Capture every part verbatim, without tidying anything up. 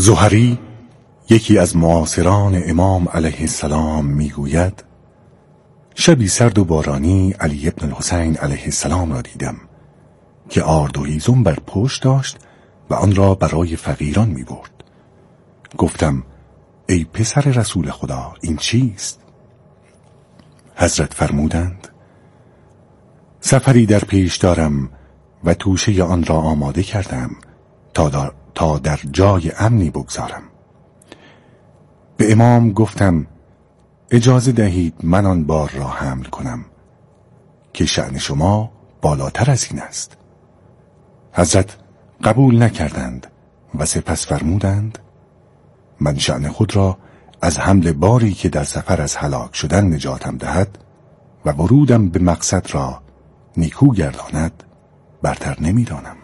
زهری یکی از معاصران امام علیه السلام میگوید شبی سرد و بارانی علی ابن الحسین علیه السلام را دیدم که آرد و هیزم بر پشت داشت و آن را برای فقیران می برد. گفتم ای پسر رسول خدا این چیست؟ حضرت فرمودند سفری در پیش دارم و توشه آن را آماده کردم تا در, تا در جای امنی بگذارم. به امام گفتم اجازه دهید من آن بار را حمل کنم که شأن شما بالاتر از این است. حضرت قبول نکردند و سپس فرمودند من شأن خود را از حمل باری که در سفر از هلاک شدن نجاتم دهد و ورودم به مقصد را نیکو گرداند برتر نمی‌دانم.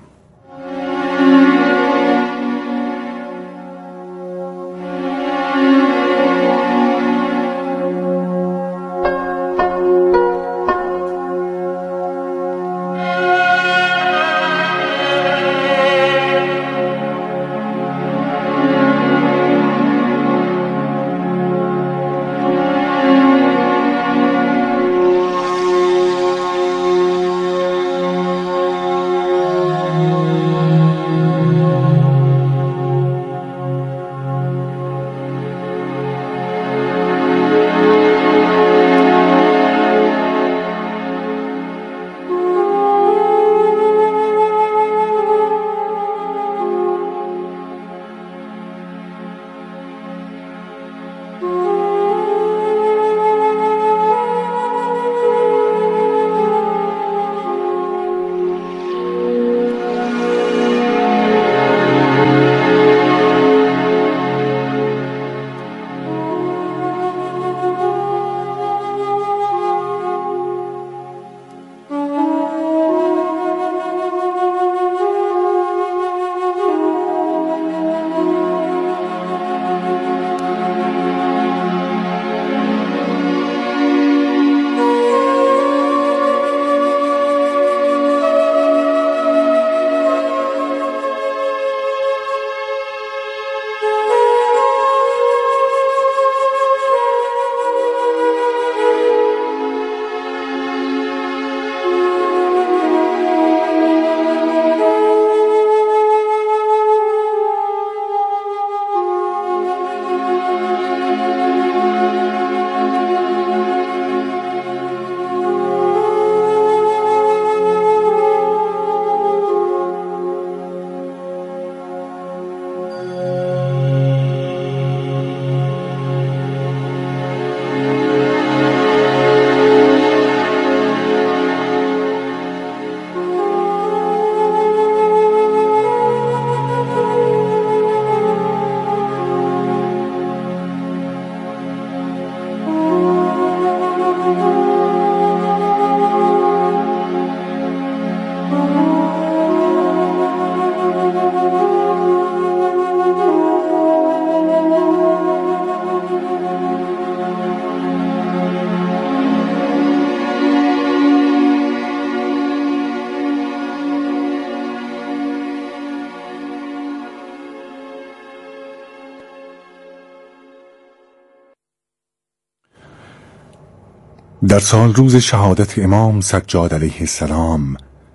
در سال روز شهادت امام سجاد علیه السلام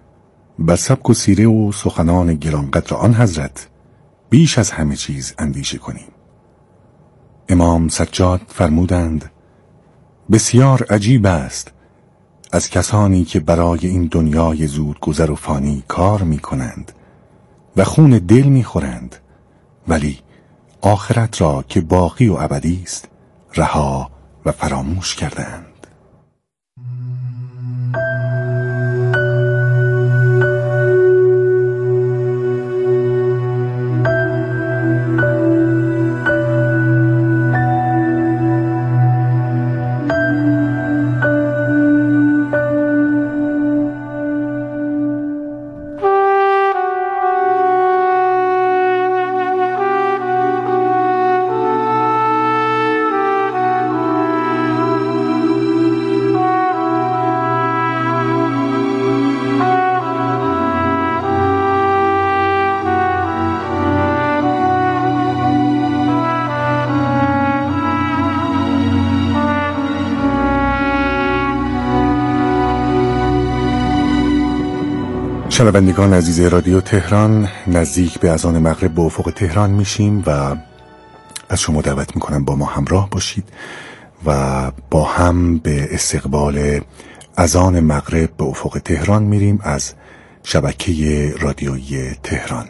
بر سبک و سیره و سخنان گرانقدر آن حضرت بیش از همه چیز اندیشه کنیم. امام سجاد فرمودند بسیار عجیب است از کسانی که برای این دنیای زود گذر و فانی کار می کنند و خون دل می خورند ولی آخرت را که باقی و ابدی است رها و فراموش کردند. شنوندگان عزیز رادیو تهران، نزدیک به اذان مغرب به افق تهران میشیم و از شما دعوت میکنم با ما همراه باشید و با هم به استقبال اذان مغرب به افق تهران میریم از شبکه رادیویی تهران.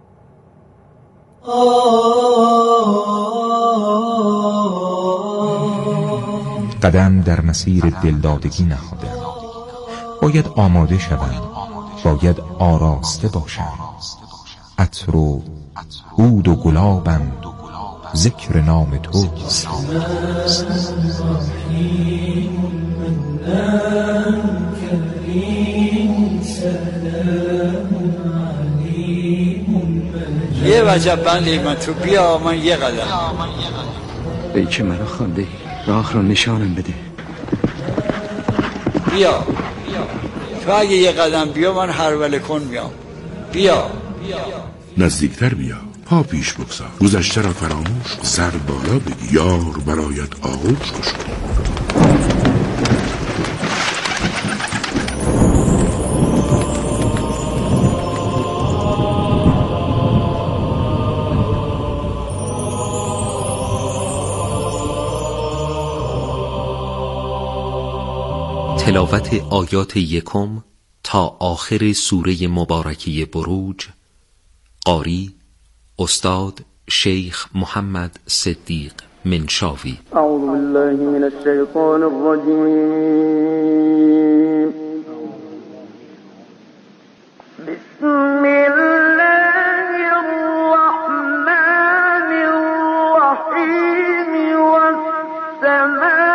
قدم در مسیر دلدادگی نهادم، باید آماده شوم، باید آراسته باشم. عطر و عود و گلابم، ذکر نام توست. یه وجب بندی من تو بیا من یه قدم. ای که مرا خوانده راه رو نشانم بده. بیا تو اگه یه قدم بیا من هر وله کن میام. بیا نزدیکتر بیا، پا پیش بگذار، گذشته را فراموش، سر بالا بگی، یار برایت آغوش گشود. تلاوت آیات یکم تا آخر سوره مبارکه بروج. قاری استاد شیخ محمد صدیق منشاوی. اعوذ بالله من الشیطان الرجیم. بسم الله الرحمن الرحیم. والسماء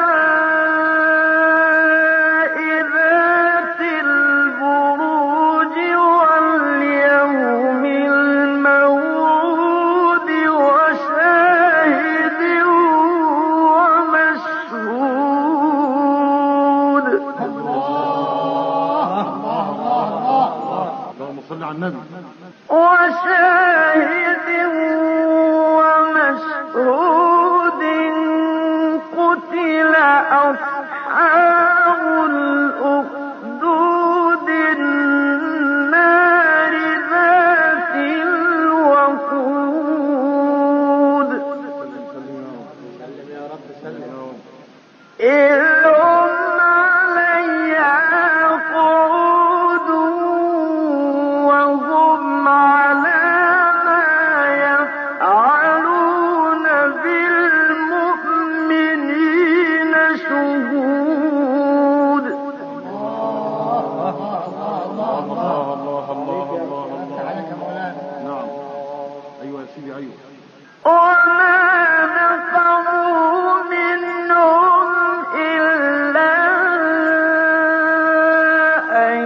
وشاهد ومشهود. قتل أصحاب الأخدود النار ذات الوقود. إذ هم عليها قعود وهم على ما يفعلون بالمؤمنين شهود. وما نقموا منهم إلا أن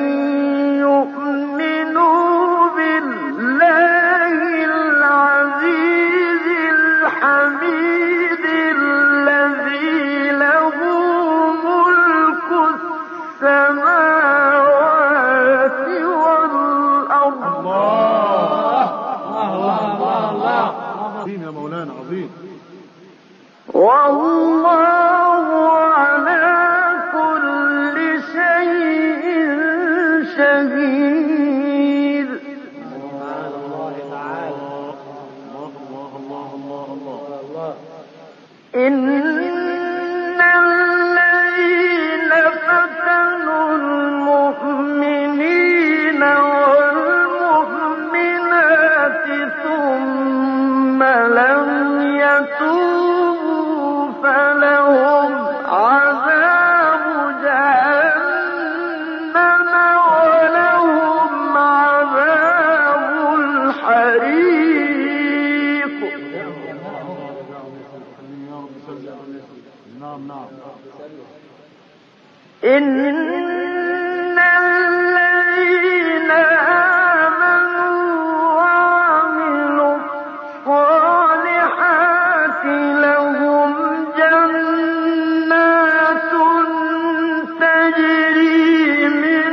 يؤمنوا بالله العزيز الحميد الذي له ملك السماوات والأرض. عظيم يا مولانا عظيم. والله على كل شيء شهيد. سبحان الله تعالى. الله الله الله الله الله. إن الذين فتنوا المؤمنين والمؤمنات ثم لم يتوبوا فلهم عذاب جهنم ولهم عذاب الحريق. نعم نعم. إن الذين آمنوا وعملوا الصالحات لهم جنات تجري من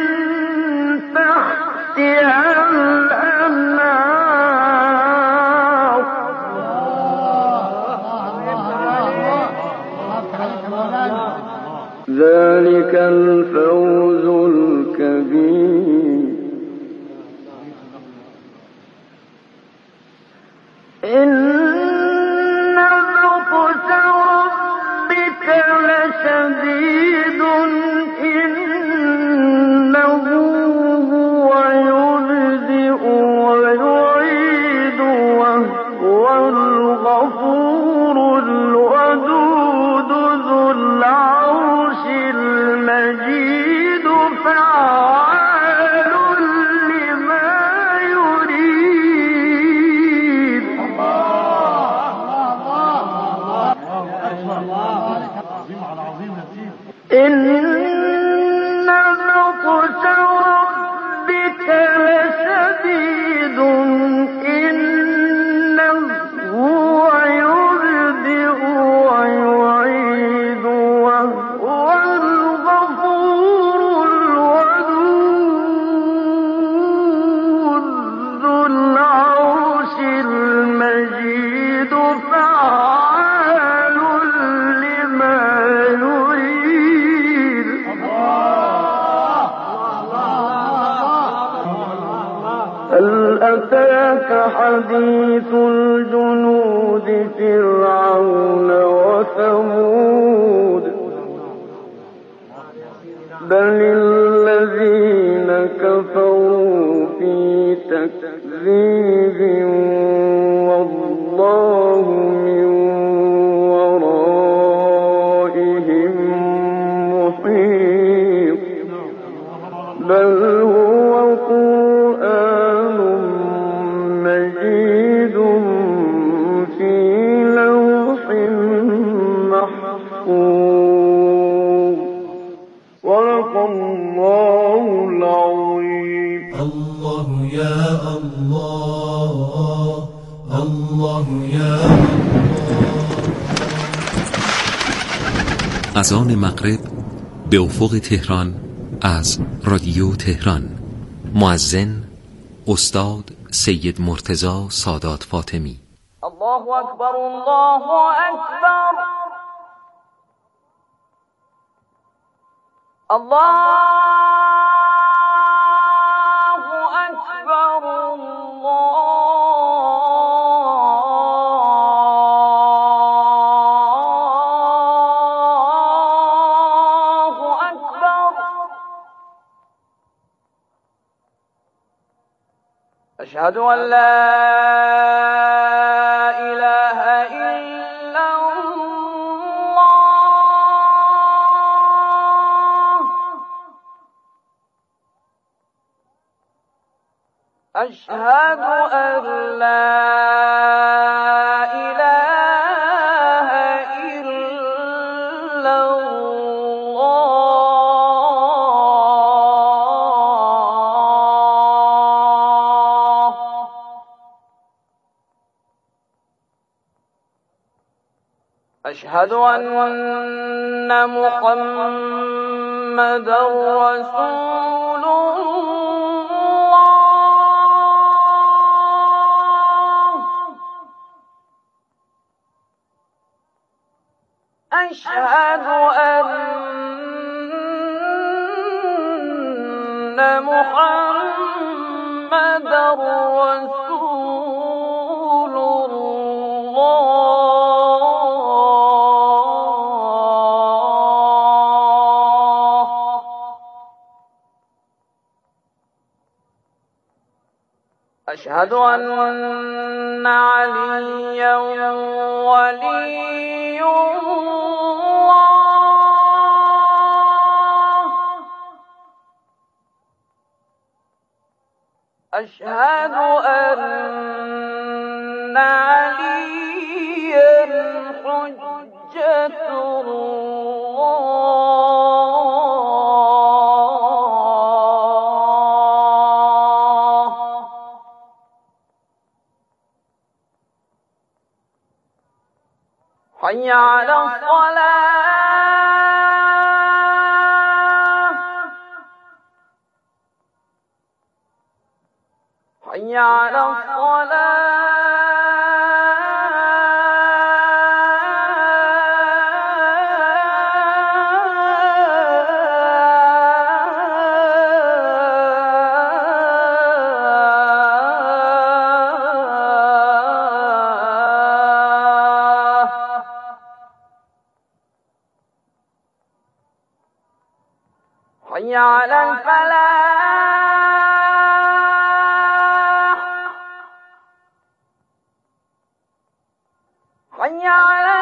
تحتها الأنهار. ذلك الفوز أتاك حديث الجنود فرعون وثمود بل الذين كفروا في تكذيب والله من ورائهم محيط بل هو قرآن مجيد في لوح محفوظ صدق الله العظيم. الله يا الله الله يا الله. اذان مغرب به افق تهران از رادیو تهران. مؤذن استاد سید مرتضی سادات فاطمی. الله اکبر الله اکبر الله اکبر الله اکبر. اشهد ان لا اله الا الله اشهد ان لا اله الا الله أشهد أن محمدا رسول الله أشهد أن محمدا رسول الله أشهد أن عليا ولي الله أشهد أن عليا حجة الله حي على الصلاة حي على حي على الفلاح حي على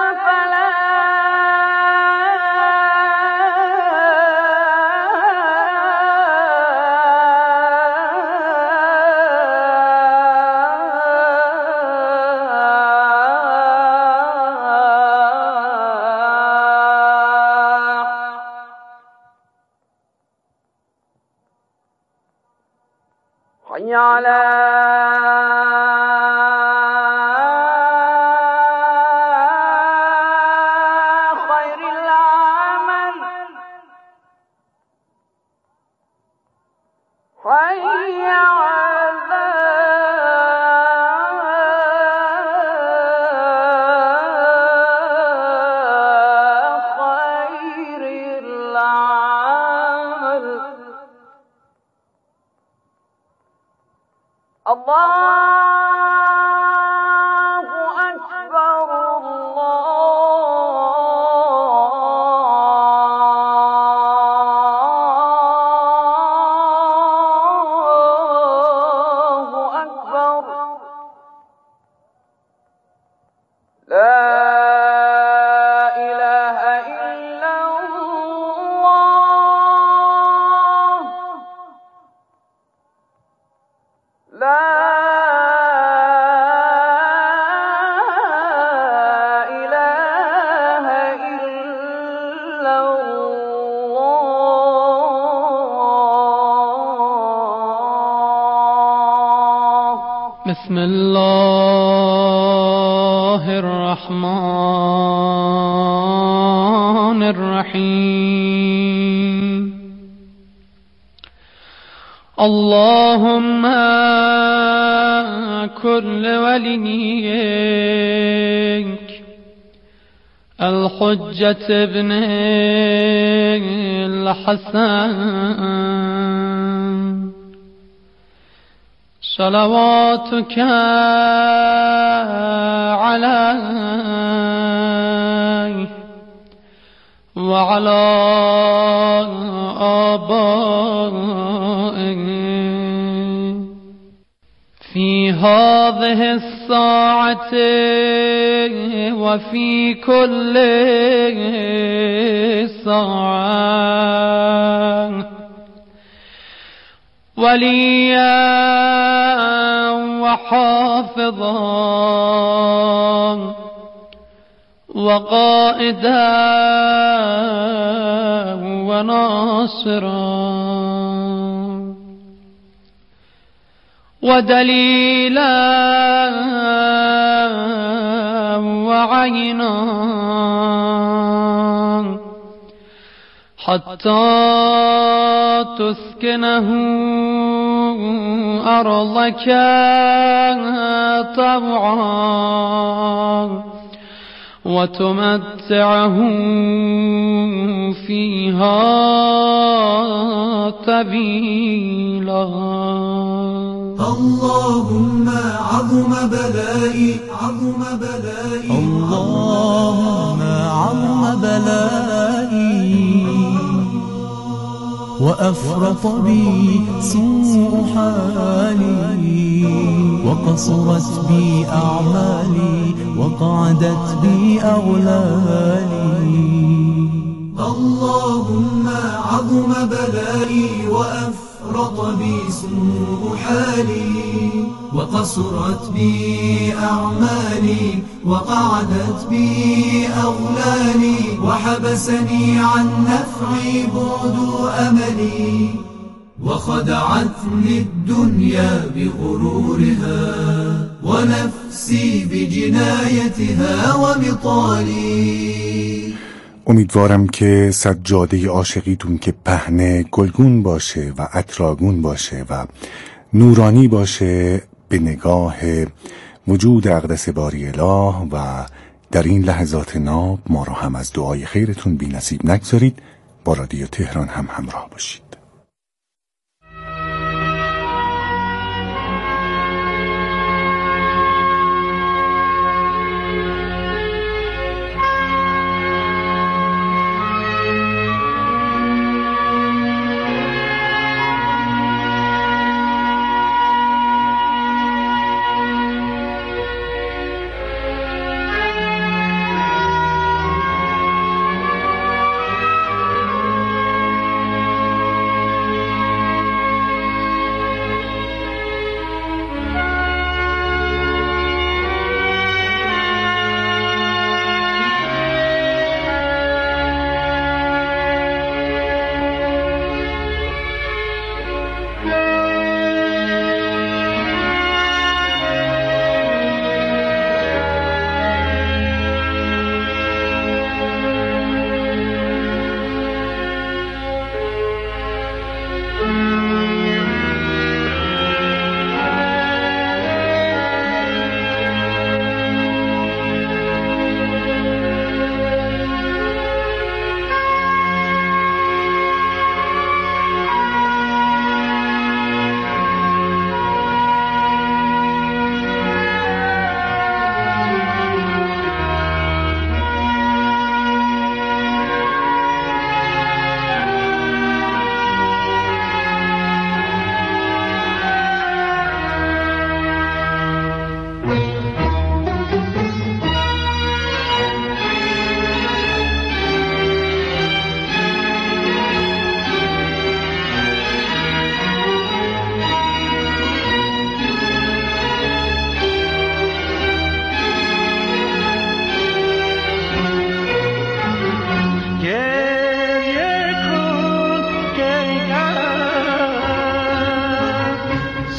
حي على خير العمل حي على خير العمل بسم الله الرحمن الرحيم. اللهم كل وليك الحجة ابن الحسن صلواتك عليه وعلى آبائه في هذه الساعة وفي كل ساعة وليا وحافظا وقائدا وناصرا ودليلا وعينا حتى تسكنه أرضك طوعا وتمتعه فيها طويلا. اللهم عظم بلائي عظم بلائي اللهم عظم بلائي وأفرط بي سوء حالي وقصرت بي أعمالي وقعدت بي أغلالي. اللهم عظم بلائي وأفرط بي سوء حالي وقصرت بي أعمالي وقعدت بي أغلالي وحبسني عن نفعي بعد أملي وخدعتني الدنيا بغرورها ونفسي بجنايتها ومطالي. امیدوارم که سجاده عاشقیتون که پهنه گلگون باشه و عطرآگون باشه و نورانی باشه به نگاه وجود اقدس باری اله و در این لحظات ناب ما را هم از دعای خیرتون بی نصیب نگذارید. با رادیو تهران هم همراه باشید.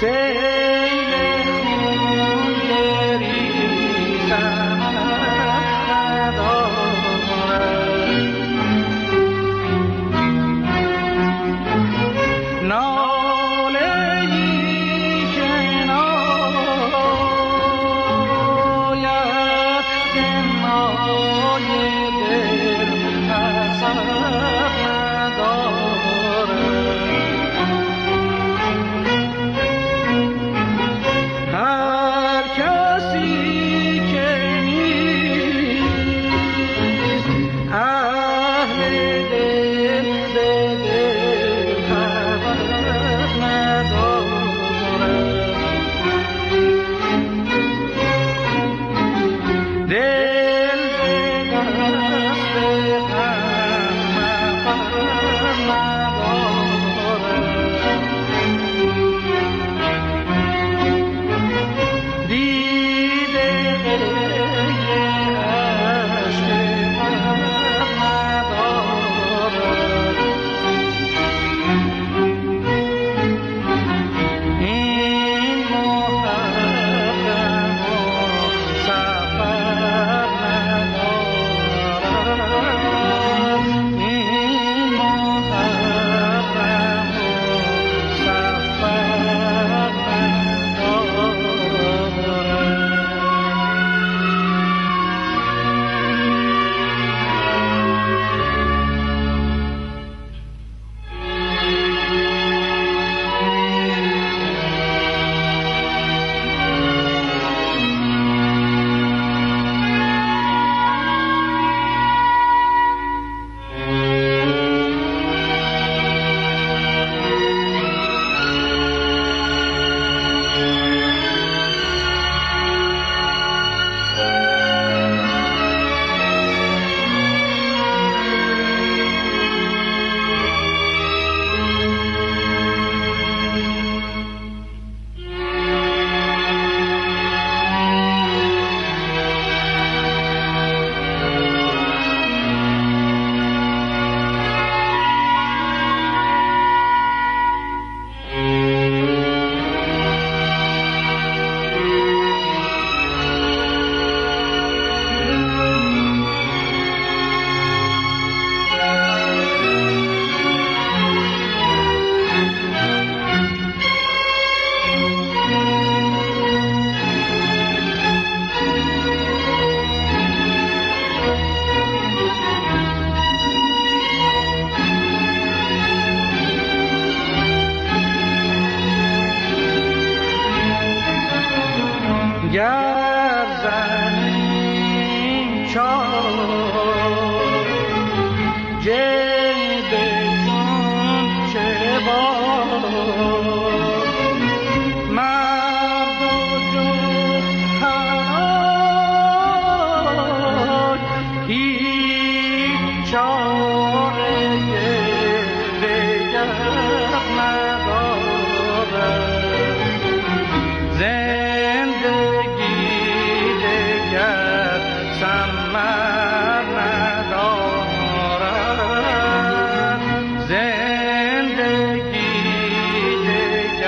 ناله